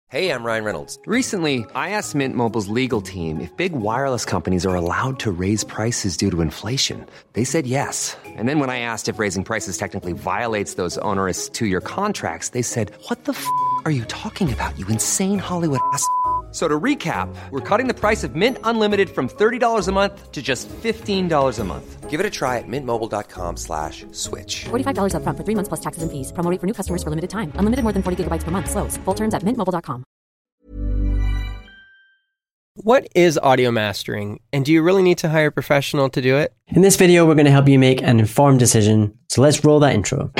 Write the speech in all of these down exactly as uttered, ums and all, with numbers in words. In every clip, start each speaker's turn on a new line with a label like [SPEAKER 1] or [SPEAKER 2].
[SPEAKER 1] Hey, I'm Ryan Reynolds.
[SPEAKER 2] Recently, I asked Mint Mobile's legal team if big wireless companies are allowed to raise prices due to inflation. They said yes. And then when I asked if raising prices technically violates those onerous two-year contracts, they said, what the f*** are you talking about, you insane Hollywood ass f- So to recap, we're cutting the price of Mint Unlimited from thirty dollars a month to just fifteen dollars a month.
[SPEAKER 1] Give it a try at mintmobile.com slash switch.
[SPEAKER 3] forty-five dollars up front for three months plus taxes and fees. Promo rate for new customers for limited time. Unlimited more than forty gigabytes per month. Slows full terms at mint mobile dot com.
[SPEAKER 4] What is audio mastering, and do you really need to hire a professional to do it?
[SPEAKER 5] In this video, we're going to help you make an informed decision. So let's roll that intro.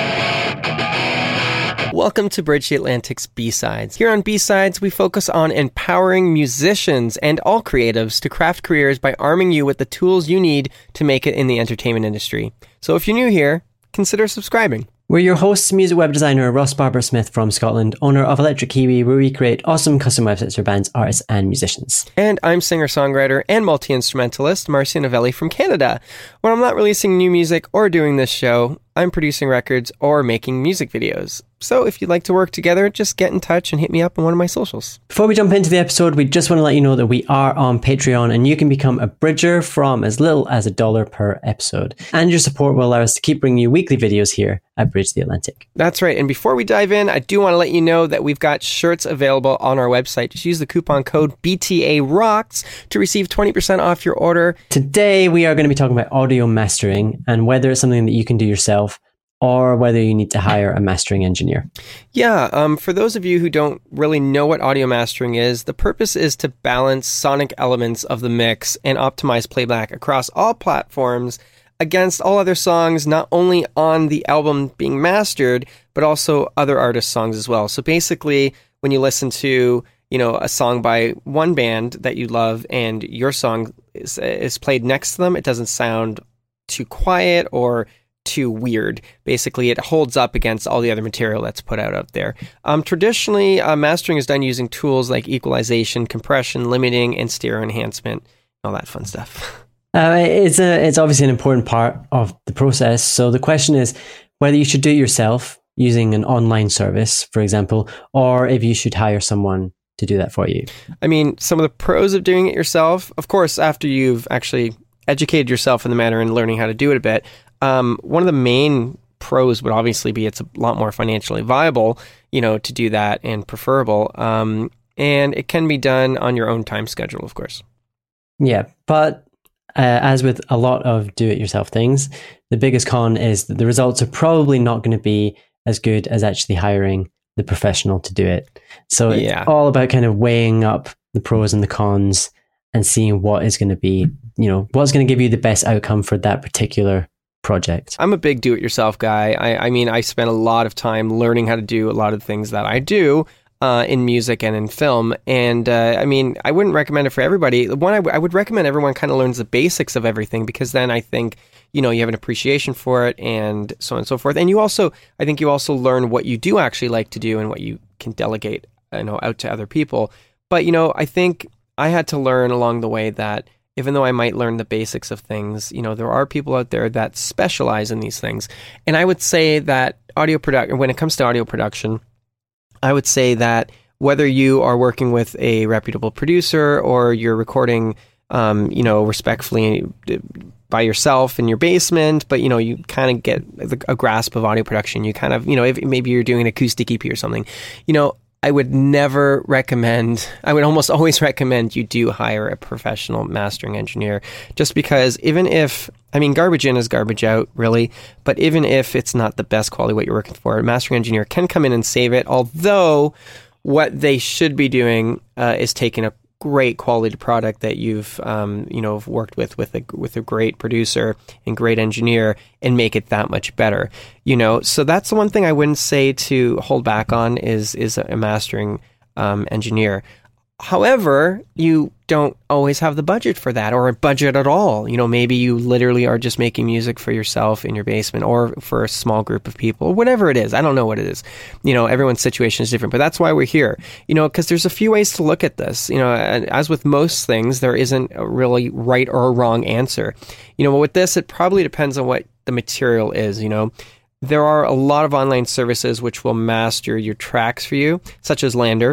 [SPEAKER 4] Welcome to Bridge the Atlantic's B-Sides. Here on B-Sides, we focus on empowering musicians and all creatives to craft careers by arming you with the tools you need to make it in the entertainment industry. So if you're new here, consider subscribing.
[SPEAKER 5] We're your hosts, music web designer Ross Barber-Smith from Scotland, owner of Electric Kiwi, where we create awesome custom websites for bands, artists, and musicians.
[SPEAKER 4] And I'm singer-songwriter and multi-instrumentalist Marcia Novelli from Canada. When I'm not releasing new music or doing this show, I'm producing records or making music videos. So if you'd like to work together, just get in touch and hit me up on one of my socials.
[SPEAKER 5] Before we jump into the episode, we just want to let you know that we are on Patreon and you can become a bridger from as little as a dollar per episode. And your support will allow us to keep bringing you weekly videos here at Bridge the Atlantic.
[SPEAKER 4] That's right. And before we dive in, I do want to let you know that we've got shirts available on our website. Just use the coupon code B T A rocks to receive twenty percent off your order.
[SPEAKER 5] Today, we are going to be talking about audio mastering and whether it's something that you can do yourself or whether you need to hire a mastering engineer.
[SPEAKER 4] Yeah, um, for those of you who don't really know what audio mastering is, the purpose is to balance sonic elements of the mix and optimize playback across all platforms against all other songs, not only on the album being mastered, but also other artists' songs as well. So basically, when you listen to, you know, a song by one band that you love and your song is, is played next to them, it doesn't sound too quiet or too weird. Basically, it holds up against all the other material that's put out out there. Um, traditionally, uh, mastering is done using tools like equalization, compression, limiting, and stereo enhancement, all that fun stuff.
[SPEAKER 5] Uh, it's a, it's obviously an important part of the process. So the question is whether you should do it yourself using an online service, for example, or if you should hire someone to do that for you.
[SPEAKER 4] I mean, some of the pros of doing it yourself, of course, after you've actually educated yourself in the matter and learning how to do it a bit, Um, one of the main pros would obviously be it's a lot more financially viable, you know, to do that and preferable. Um, and it can be done on your own time schedule, of course.
[SPEAKER 5] Yeah, but uh, as with a lot of do-it-yourself things, the biggest con is that the results are probably not going to be as good as actually hiring the professional to do it. So it's
[SPEAKER 4] yeah.
[SPEAKER 5] all about kind of weighing up the pros and the cons and seeing what is going to be, you know, what's going to give you the best outcome for that particular project.
[SPEAKER 4] I'm a big do-it-yourself guy. I, I mean, I spent a lot of time learning how to do a lot of the things that I do uh, in music and in film. And uh, I mean, I wouldn't recommend it for everybody. One, I, w- I would recommend everyone kind of learns the basics of everything, because then I think, you know, you have an appreciation for it and so on and so forth. And you also, I think you also learn what you do actually like to do and what you can delegate, you know, out to other people. But, you know, I think I had to learn along the way that even though I might learn the basics of things, you know, there are people out there that specialize in these things. And I would say that audio production, when it comes to audio production, I would say that whether you are working with a reputable producer or you're recording, um, you know, respectfully by yourself in your basement, but, you know, you kind of get a grasp of audio production. You kind of, you know, if maybe you're doing an acoustic E P or something, you know, I would never recommend, I would almost always recommend you do hire a professional mastering engineer, just because even if, I mean, garbage in is garbage out, really, but even if it's not the best quality what you're working for, a mastering engineer can come in and save it, although what they should be doing uh, is taking a great quality product that you've um, you know worked with with a with a great producer and great engineer and make it that much better. You know, so that's the one thing I wouldn't say to hold back on is is a mastering um, engineer. However, you don't always have the budget for that, or a budget at all. You know, maybe you literally are just making music for yourself in your basement or for a small group of people, or whatever it is. I don't know what it is. You know, everyone's situation is different, but that's why we're here. You know, because there's a few ways to look at this. You know, as with most things, there isn't a really right or a wrong answer. You know, but with this, it probably depends on what the material is, you know. There are a lot of online services which will master your tracks for you, such as Lander.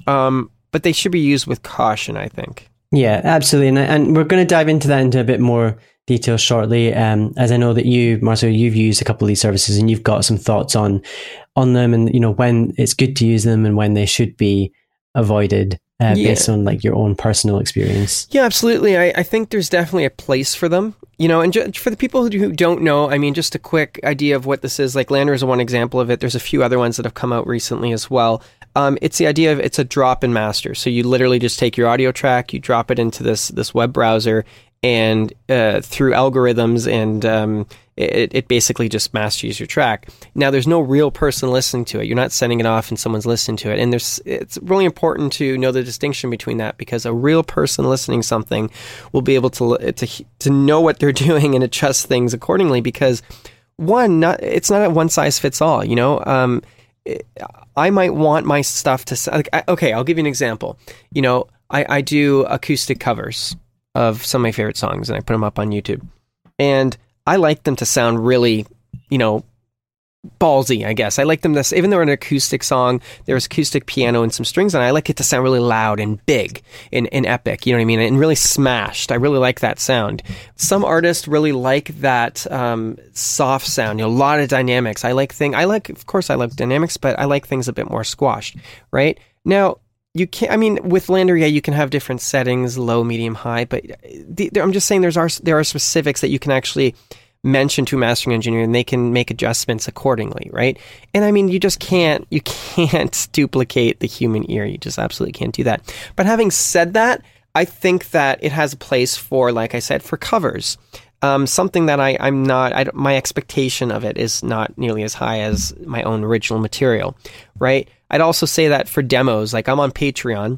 [SPEAKER 4] Um, but they should be used with caution, I think.
[SPEAKER 5] Yeah, absolutely. And, and we're going to dive into that into a bit more detail shortly. Um, as I know that you, Marcel, you've used a couple of these services and you've got some thoughts on, on them and, you know, when it's good to use them and when they should be avoided. Uh,
[SPEAKER 4] Yeah.
[SPEAKER 5] based on like your own personal experience.
[SPEAKER 4] Yeah, absolutely. I, I think there's definitely a place for them. You know, and ju- for the people who, who don't know, I mean, just a quick idea of what this is. Like Lander is one example of it. There's a few other ones that have come out recently as well. Um, it's the idea of it's a drop and master. So you literally just take your audio track, you drop it into this this web browser, and uh, through algorithms and um, it, it basically just masters your track. Now, there's no real person listening to it. You're not sending it off and someone's listening to it. And there's it's really important to know the distinction between that, because a real person listening to something will be able to to to know what they're doing and adjust things accordingly. Because one, not it's not a one size fits all. You know, um, it, I might want my stuff to like, I, okay. I'll give you an example. You know, I, I do acoustic covers of some of my favorite songs, and I put them up on YouTube, and I like them to sound really, you know, ballsy, I guess. I like them to, even though an acoustic song, there's acoustic piano and some strings, and I like it to sound really loud and big and, and epic, you know what I mean? And really smashed. I really like that sound. Some artists really like that um, soft sound, you know, a lot of dynamics. I like thing. I like, of course, I like dynamics, but I like things a bit more squashed, right? Now, you can't, I mean, with Lander, yeah, you can have different settings, low, medium, high, but the, I'm just saying there's are, there are specifics that you can actually mention to a mastering engineer and they can make adjustments accordingly, right? And I mean, you just can't, you can't duplicate the human ear. You just absolutely can't do that. But having said that, I think that it has a place for, like I said, for covers. Um, something that I, I'm not, I, my expectation of it is not nearly as high as my own original material, right? I'd also say that for demos, like I'm on Patreon,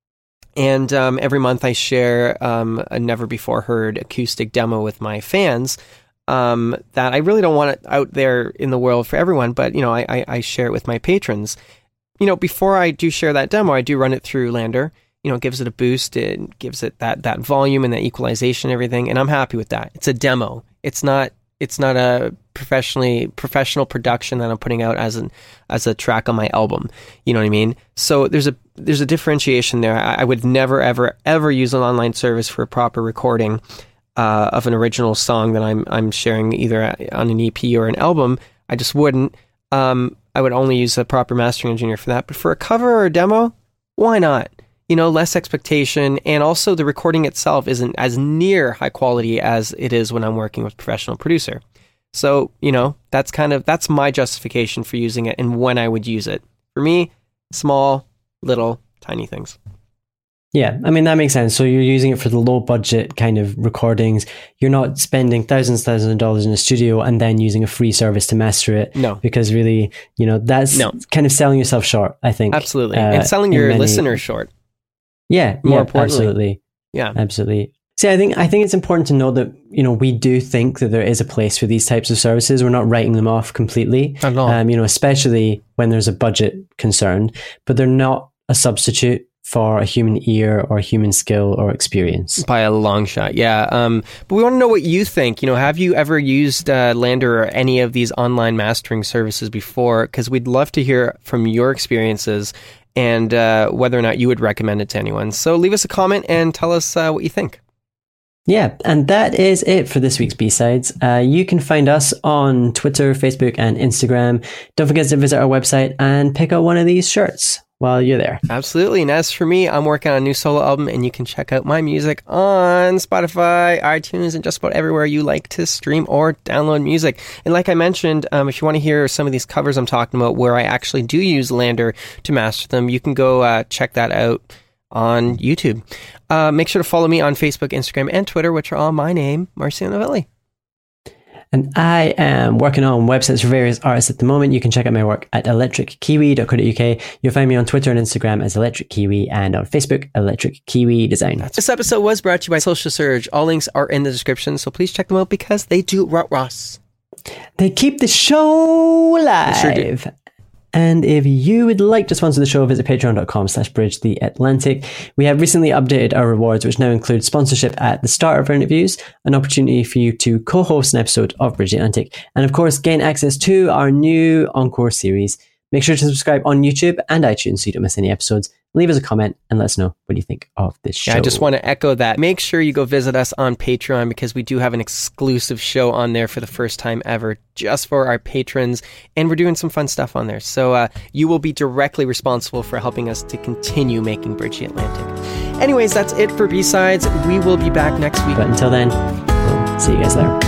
[SPEAKER 4] and um, every month I share um, a never before heard acoustic demo with my fans um, that I really don't want it out there in the world for everyone, but you know, I, I, I share it with my patrons. You know, before I do share that demo, I do run it through Lander. You know, it gives it a boost, it gives it that that volume and that equalization and everything, and I'm happy with that. It's a demo. It's not it's not a professionally professional production that I'm putting out as an as a track on my album. You know what I mean? So there's a there's a differentiation there. I, I would never ever ever use an online service for a proper recording uh, of an original song that I'm I'm sharing either on an E P or an album. I just wouldn't. Um, I would only use a proper mastering engineer for that. But for a cover or a demo, why not? You know, less expectation, and also the recording itself isn't as near high quality as it is when I'm working with a professional producer. So, you know, that's kind of, that's my justification for using it and when I would use it. For me, small, little, tiny things.
[SPEAKER 5] Yeah, I mean, that makes sense. So you're using it for the low budget kind of recordings. You're not spending thousands, thousands of dollars in a studio and then using a free service to master it.
[SPEAKER 4] No.
[SPEAKER 5] Because really, you know, that's
[SPEAKER 4] no.
[SPEAKER 5] kind of selling yourself short, I think.
[SPEAKER 4] Absolutely.
[SPEAKER 5] Uh,
[SPEAKER 4] and selling your
[SPEAKER 5] many...
[SPEAKER 4] listeners short.
[SPEAKER 5] Yeah,
[SPEAKER 4] More
[SPEAKER 5] yeah,
[SPEAKER 4] importantly.
[SPEAKER 5] absolutely.
[SPEAKER 4] Yeah.
[SPEAKER 5] Absolutely. See, I think I think it's important to know that, you know, we do think that there is a place for these types of services. We're not writing them off completely.
[SPEAKER 4] Not at all.
[SPEAKER 5] Um, you know, especially when there's a budget concern, but they're not a substitute for a human ear or human skill or experience.
[SPEAKER 4] By a long shot, yeah. Um, but we want to know what you think. You know, have you ever used uh, Lander or any of these online mastering services before? Because we'd love to hear from your experiences and uh, whether or not you would recommend it to anyone. So leave us a comment and tell us uh, what you think.
[SPEAKER 5] Yeah, and that is it for this week's B-Sides. Uh, you can find us on Twitter, Facebook, and Instagram. Don't forget to visit our website and pick out one of these shirts while you're there.
[SPEAKER 4] Absolutely. And as for me, I'm working on a new solo album, and you can check out my music on Spotify, iTunes, and just about everywhere you like to stream or download music. And like I mentioned, um, if you want to hear some of these covers I'm talking about where I actually do use Lander to master them, you can go uh, check that out on YouTube. Uh, make sure to follow me on Facebook, Instagram, and Twitter, which are all my name, Marcio Novelli.
[SPEAKER 5] And I am working on websites for various artists at the moment. You can check out my work at electric kiwi dot co dot uk. You'll find me on Twitter and Instagram as Electric Kiwi, and on Facebook, Electric Kiwi Design.
[SPEAKER 4] This episode was brought to you by Social Surge. All links are in the description, so please check them out because they do rot Ross.
[SPEAKER 5] They keep the show alive.
[SPEAKER 4] They sure do.
[SPEAKER 5] And if you would like to sponsor the show, visit patreon.com slash bridge the Atlantic. We have recently updated our rewards, which now include sponsorship at the start of our interviews, an opportunity for you to co-host an episode of Bridge the Atlantic, and of course, gain access to our new Encore series, Make sure to subscribe on YouTube and iTunes so you don't miss any episodes. Leave us a comment and let us know what you think of this show.
[SPEAKER 4] Yeah, I just want to echo that. Make sure you go visit us on Patreon because we do have an exclusive show on there for the first time ever just for our patrons. And we're doing some fun stuff on there. So uh, you will be directly responsible for helping us to continue making Bridge the Atlantic. Anyways, that's it for B-Sides. We will be back next week.
[SPEAKER 5] But until then, we'll see you guys later.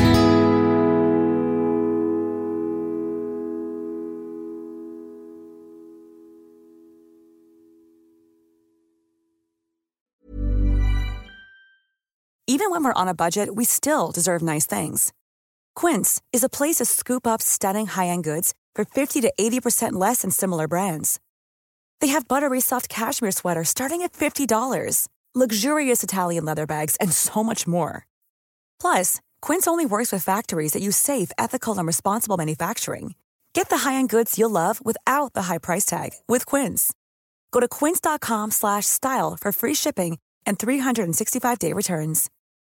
[SPEAKER 6] Even when we're on a budget, we still deserve nice things. Quince is a place to scoop up stunning high-end goods for fifty to eighty percent less than similar brands. They have buttery soft cashmere sweaters starting at fifty dollars, luxurious Italian leather bags, and so much more. Plus, Quince only works with factories that use safe, ethical, and responsible manufacturing. Get the high-end goods you'll love without the high price tag with Quince. Go to quince.com slash style for free shipping and three hundred sixty-five day returns.